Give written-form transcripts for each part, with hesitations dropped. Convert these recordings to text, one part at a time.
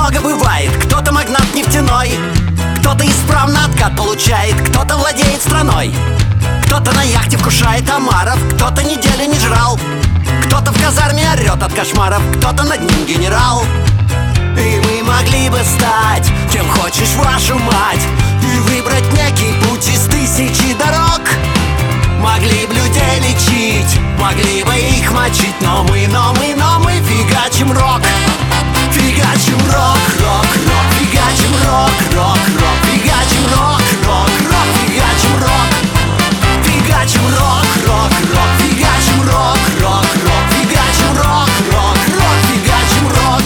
много бывает. Кто-то магнат нефтяной, кто-то исправно откат получает, кто-то владеет страной, кто-то на яхте вкушает омаров, кто-то неделю не жрал, кто-то в казарме орет от кошмаров, кто-то над ним генерал. И мы могли бы стать кем хочешь, вашу мать, и выбрать некий путь из тысячи дорог. Могли бы людей лечить, могли бы их мочить, но мы фигачим рок. Фигачим рок, рок, рок, фигачим рок, рок, рок, фигачим рок, рок, рок, фигачим рок. Фигачим рок, рок, рок, фигачим рок, рок, рок, фигачим рок, рок, рок, фигачим рок.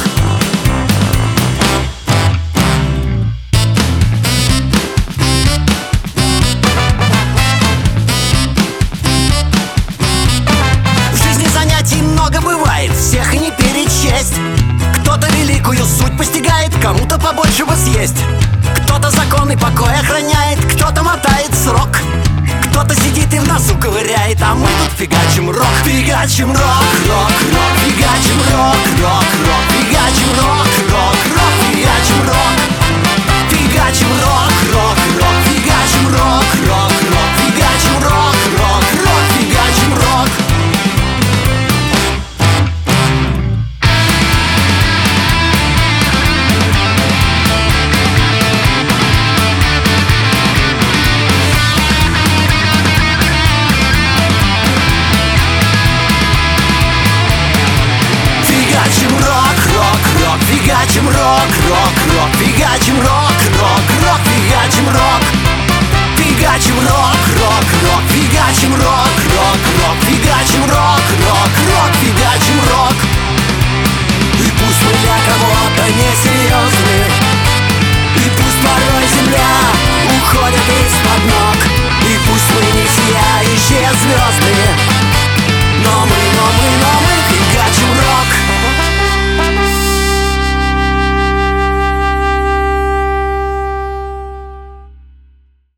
В жизни занятий много бывает, всех и не перечесть. Кто-то великую суть постигает, кому-то побольше бы съесть. Кто-то закон и покой охраняет, кто-то мотает срок, кто-то сидит и в носу ковыряет, а мы тут фигачим рок. Фигачим рок, рок, рок, фигачим рок, рок, рок, фигачим рок, рок, рок, фигачим рок. Фигачим рок, рок, рок, фигачим рок, рок, рок, фигачим рок, рок, рок, фигачим рок. Фигачим рок, рок, рок, фигачим рок, рок, рок, фигачим рок, рок, рок, фигачим рок. Фигачим рок,